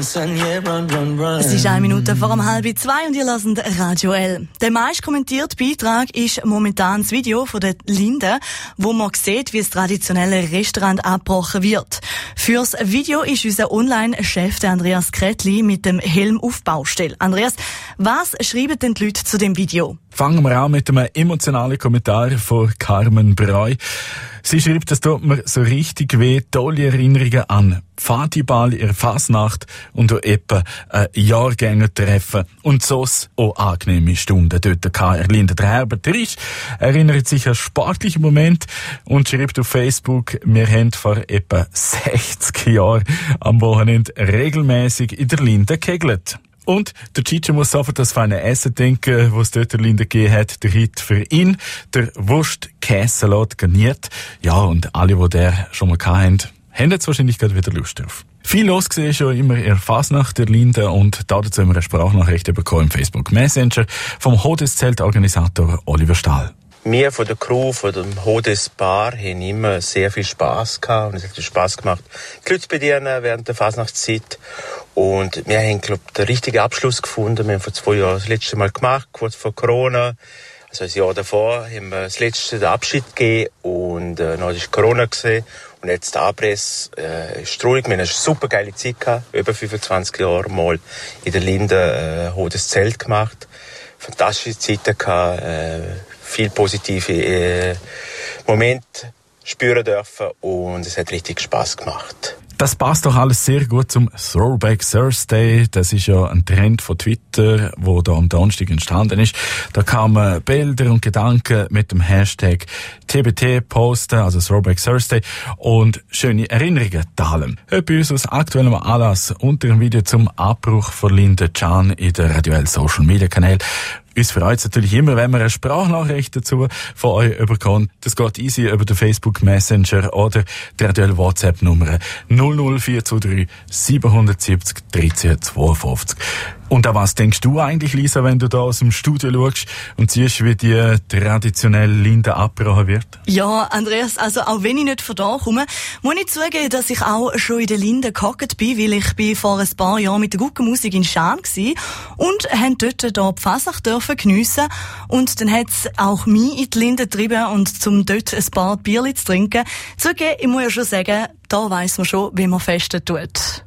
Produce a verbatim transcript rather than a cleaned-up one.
son, yeah, run, run, run. Es ist eine Minute vor um halb zwei und ihr hört Radio L. Der meist kommentierte Beitrag ist momentan das Video von der Linde, wo man sieht, wie das traditionelle Restaurant abgebrochen wird. Fürs Video ist unser Online-Chef, der Andreas Kretli, mit dem Helm auf Baustelle. Andreas, was schreiben denn die Leute zu dem Video? Fangen wir an mit einem emotionalen Kommentar von Carmen Breu. Sie schreibt, es tut mir so richtig weh, tolle Erinnerungen an Pfadiball in der Fasnacht und auch etwa ein Jahrgängertreffen und so auch angenehme Stunden dort gehabt. Erlinda der Herbert Risch erinnert sich an sportliche Moment und schreibt auf Facebook, wir haben vor etwa sechzig Jahren am Wochenende regelmäßig in der Linde gekegelt. Und der Chicho muss sofort das feine Essen denken, was es dort der Linde gegeben hat. Der Hit für ihn, der Wurst-Käsesalat garniert. Ja, und alle, die der schon mal hatten, haben jetzt wahrscheinlich gerade wieder Lust drauf. Viel los gesehen schon immer in der Fasnacht der Linde und dazu haben wir eine Sprachnachricht bekommen im Facebook Messenger vom Hodeszelt-Organisator Oliver Stahl. Wir von der Crew, von dem Hodes Bar, haben immer sehr viel Spass gehabt und es hat viel Spass gemacht, die Leute zu bedienen während der Fasnachtszeit. Und wir haben, glaube ich, den richtigen Abschluss gefunden. Wir haben vor zwei Jahren das letzte Mal gemacht, kurz vor Corona. Also ein Jahr davor haben wir das letzte den Abschied gegeben und äh, dann ist Corona gesehen. Und jetzt der Abriss äh, ist traurig. Wir haben eine super geile Zeit gehabt, über fünfundzwanzig Jahre mal in der Linde äh, Hodes Zelt gemacht. Fantastische Zeiten gehabt, äh, viel positive äh, Momente spüren dürfen und es hat richtig Spass gemacht. Das passt doch alles sehr gut zum Throwback Thursday. Das ist ja ein Trend von Twitter, wo da am Donnerstag entstanden ist. Da kamen Bilder und Gedanken mit dem Hashtag T B T posten, also Throwback Thursday, und schöne Erinnerungen teilen. Heute bei uns aus aktuellem Anlass unter dem Video zum Abbruch von Linde Can in der Radio L Social Media Kanal. Uns freut es natürlich immer, wenn wir eine Sprachnachricht dazu von euch überkommen. Das geht easy über den Facebook Messenger oder die Radio L WhatsApp Nummer null null vier zwei drei sieben sieben null dreizehn zweiundfünfzig. Und an was denkst du eigentlich, Lisa, wenn du da aus dem Studio schaust und siehst, wie die traditionelle Linde abgebrochen wird? Ja, Andreas, also auch wenn ich nicht von da komme, muss ich zugeben, dass ich auch schon in der Linde gehockt bin, weil ich bin vor ein paar Jahren mit der Guckenmusik in Schaan war und haben dort da die Fasnacht dürfen geniessen. Und dann hat es auch mich in die Linde getrieben und zum dort ein paar Bierchen zu trinken. Zugeben, ich muss ja schon sagen, da weiss man schon, wie man festen tut.